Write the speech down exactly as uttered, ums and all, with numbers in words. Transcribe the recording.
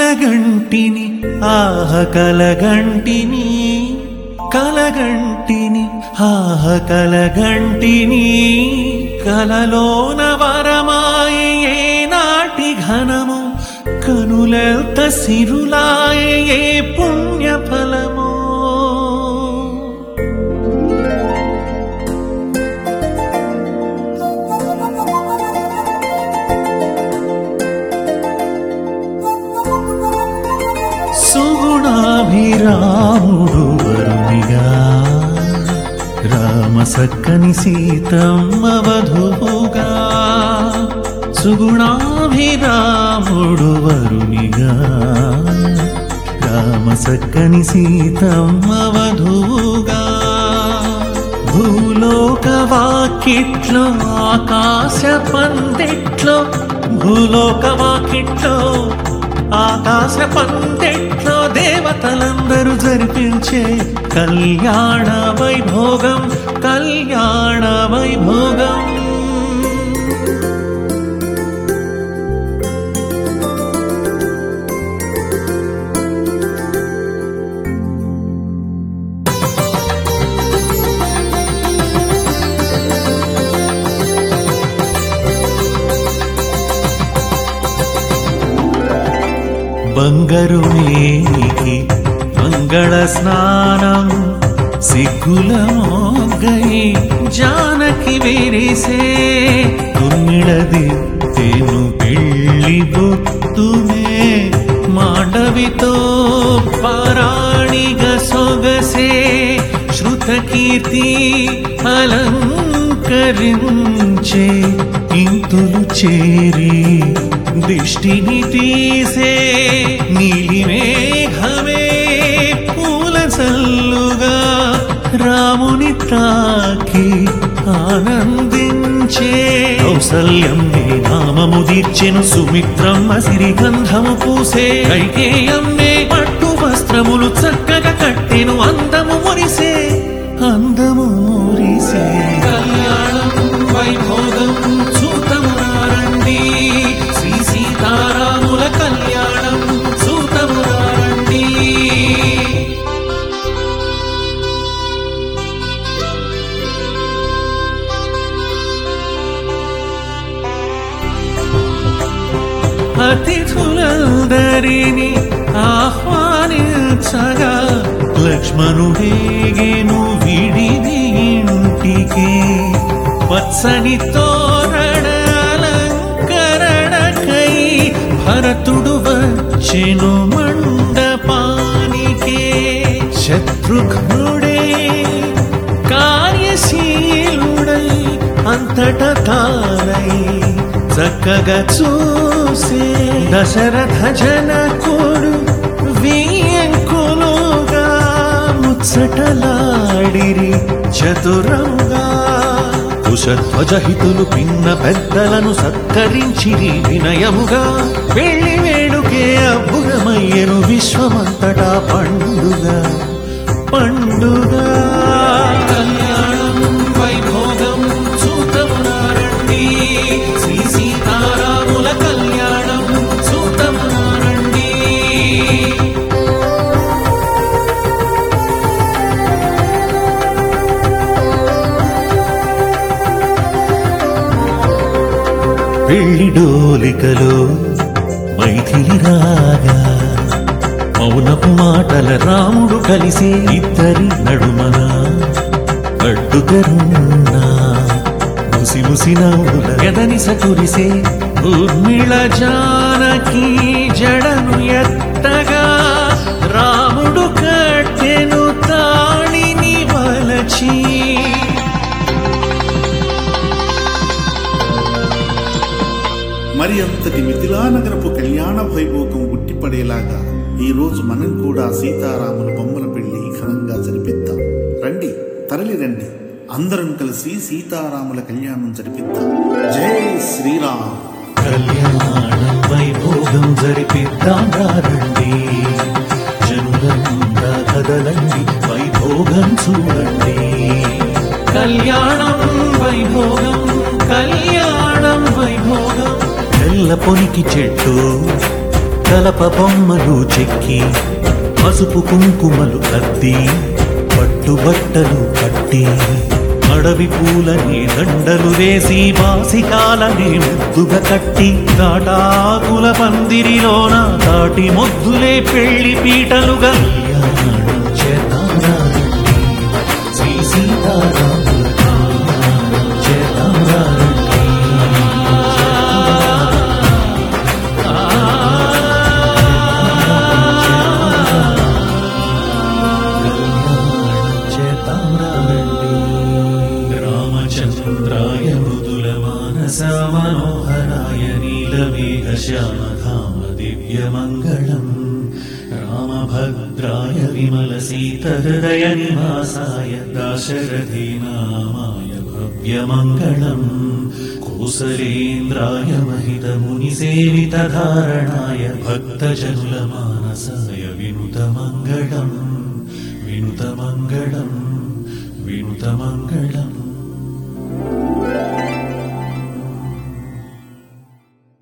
కలగంటిని ఆహ కలగంటిని కలగంటిని ఆహ కలగంటిని కలలోన వరమాయే ఏనాటి ఘనము కనులెల్త సిరులాయే ఏ పుణ్య ఫలము సుగుణాభిరాముడు వరునిగా రామ సక్కని సీతమ్మ వధువుగా సుగుణాభిరాముడు వరునిగా రామ సక్కని సీతమ్మ వధువుగా భూలోక వాకిట్లో ఆకాశ పందిట్లో భూలోక వాకిట్లో ఆకాశ పందిట్లో దేవతలందరూ జరిపించే కళ్యాణ వైభోగం కళ్యాణ వైభోగం బంగారు నేనికి మంగళ స్నానం సిగ్గుల మోగై జానకి వేరేసే తుమ్మిడది తేను పెళ్ళి బొత్తుమే మాండవితో పారాణిగ సొగసే శృత కీర్తి అలంకరించే ఇంతులు చేరి దిష్టిని తీసే నీలి మేఘమే పూల చల్లుగా రాముని తాకి ఆనందించే కౌసల్యమ్మే నామము దీర్చెను సుమిత్రమ్మ సిరిగంధము పూసే కైకేయమ్మే పట్టు వస్త్రములు చక్కగా కట్టెను అందము మురిసే అందము మురిసే కళ్యాణం వైభోగం చూతమునారండి శ్రీ సీతారాముల కళ్యాణం చూతమునారండి అతిథులందరినీ ఆహ్వానించగా లక్ష్మణుడేగేను విడిది ఇంటికి వత్సని తోరణ అలంకరణకై భరతుడు వచ్చెను మండపానికే శత్రుఘ్నుడే కార్యశీలుడై అంతట తానై చక్కగా చూసే దశరథ జనకుడు వియంకులుగా ముచ్చటలాడిరి చతురంగా కుశధ్వజహితులు పిన్న పెద్దలను సత్కరించిరి వినయముగా పెళ్లి వేడుకే అభుగమయ్యను విశ్వమంతటా పండుగ పండుగ కళ్యాణం వైభోగం చూతమునారండి శ్రీ సీతారాముల కళ్యాణం చూతమునారండి పెళ్లి డోలికలో మైథిలి రాగా మౌనపు మాటల రాముడు కలిసే ఇద్దరి నడుమన అడ్డుగరున్నా ముసి ముసి నవ్వుల ఎదనిస కురిసే ఊర్మిళ జానకి జడను ఎత్తగా రాముడు కట్టెను తాళిని వలచి మరి అంతటి మిథిలానగరపు కళ్యాణ వైభోగం ఉట్టిపడేలాగా ఈ రోజు మనం కూడా సీతారాముల బొమ్మల పెళ్లి ఘనంగా జరిపిద్దాం. రండి, తరలి రండి, అందరం కలిసి సీతారాముల కళ్యాణం జరిపిద్దాం. జై శ్రీరామ్. కళ్యాణం వైభోగం జరిపిద్దాం రండి, జనులంతా కదలండి, వైభోగం చూడండి. కళ్యాణం వైభోగం కళ్యాణం వైభోగం తెల్ల పొనికి చెట్టు కలప బొమ్మలు చెక్కి పసుపు కుంకుమలు అద్ది పట్టుబట్టలు కట్టి అడవి పూలని దండలు వేసి బాసికాలని ముద్దుగా కట్టి తాటాకుల పందిరిలోన తాటి మొద్దులే పెళ్లి పీటలుగా కళ్యాణం చేద్దాం రండి. శ్రీ సీతారాముల కళ్యాణం చేద్దాం రండి. రామచంద్రాయ మృదుల మానస మనోహరాయ నీలమేఘశ్యామధామ దివ్యమంగళం రామభద్రాయ విమల సీతహృదయ నివాసాయ దాశరథీనామాయ భవ్యమంగళం కోసలేంద్రాయ महितमुनिसेवितधारणाय भक्तजनुल मानसाय विनुतमङ्गलम् विनुतमङ्गलम् विनुतमङ्गलम्।